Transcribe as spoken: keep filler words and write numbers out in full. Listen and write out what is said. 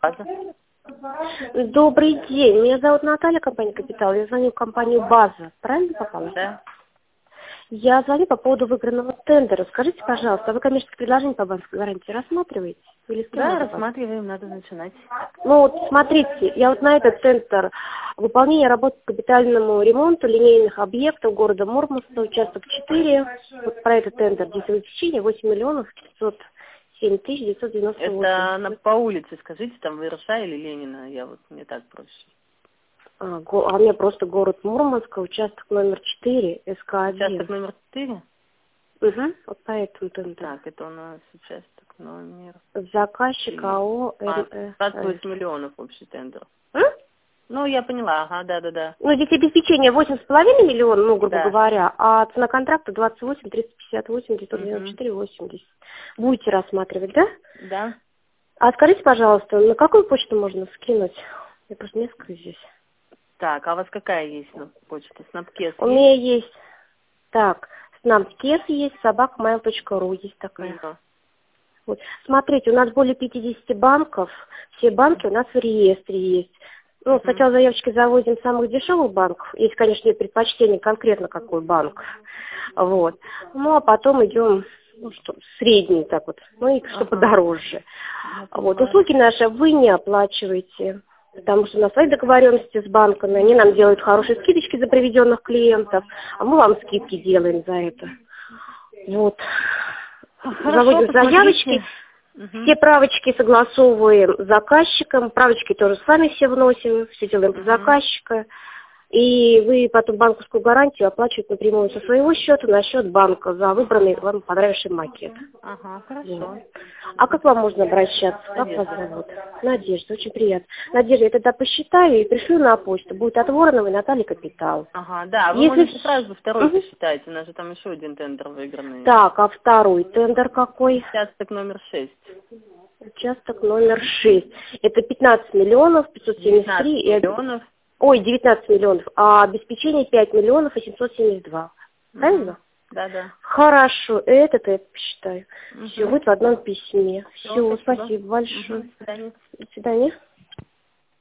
База. Добрый день. Меня зовут Наталья, компания «Капитал». Я звоню в компанию «База». Правильно попала? Да. Я звоню по поводу выигранного тендера. Скажите, пожалуйста, вы коммерческое предложение по банковской гарантии рассматриваете? Или с кем Да, надо рассматриваем, надо начинать. Ну вот смотрите, я вот на этот тендер выполнение работ по капитальному ремонту линейных объектов города Мурманска, участок четыре, вот про этот тендер, действие течение восемь миллионов пятьсот семь тысяч девятьсот девяносто восемь. Это на, по улице, скажите, там Вырша или Ленина, я вот мне так проще. А, го, а у меня просто город Мурманска, участок номер четыре, эс ка один. Участок номер четыре? Угу, вот по этому тендеру. Так, это у нас участок номер... Заказчик АО А, МЭ. двадцать восемь миллионов общий тендер. М? Ну, я поняла, ага, да-да-да. Ну, здесь обеспечение восемь с половиной миллионов, ну, грубо Да. говоря, а цена контракта двадцать восемь триста пятьдесят восемь девятьсот девяносто четыре восемьдесят. Будете рассматривать, да? Да. А скажите, пожалуйста, на какую почту можно скинуть? Я просто несколько здесь. Так, а у вас какая есть ну, почта? Снапкес У есть? меня есть, так, Снапкес есть, собака mail точка ру есть такая. Ну, Вот. Смотрите, у нас более пятидесяти банков, все банки у нас в реестре есть. Ну, Мгм. сначала заявочки заводим самых дешевых банков, если, конечно, нет предпочтения конкретно какой банк. Вот. Ну, а потом идем, ну, что, средний так вот, ну, и что Ага. подороже. Я Вот. поняла. Услуги наши вы не оплачиваете, потому что у нас свои договоренности с банками, они нам делают хорошие скидочки за приведенных клиентов, а мы вам скидки делаем за это. Вот. Хорошо, Заводим посмотрите. заявочки. Мгм. Все правочки согласовываем с заказчиком, правочки тоже с вами все вносим, все делаем по Мгм. заказчика. И вы потом банковскую гарантию оплачиваете напрямую со своего счета на счет банка за выбранный вам понравивший макет. Ага, Вот. хорошо. А как вам можно обращаться? Как вас Надежда. зовут? Надежда, очень приятно. Надежда, я тогда посчитаю и пришлю на почту. Будет от Вороновой Натальи Капитал. Ага, да, вы Если можете вс- сразу второй Мгм. посчитать, у нас же там еще один тендер выигранный. Так, а второй тендер какой? Участок номер шесть. Участок номер шесть. Это пятнадцать миллионов пятьсот семьдесят девятнадцать три. И... миллионов. Ой, девятнадцать миллионов. А обеспечение пять миллионов восемьсот семьдесят два. Правильно? Угу. Да-да. Хорошо, это-то я посчитаю. Угу. Все будет в одном письме. Всё, Все, спасибо. спасибо большое. Угу. До свидания. До свидания.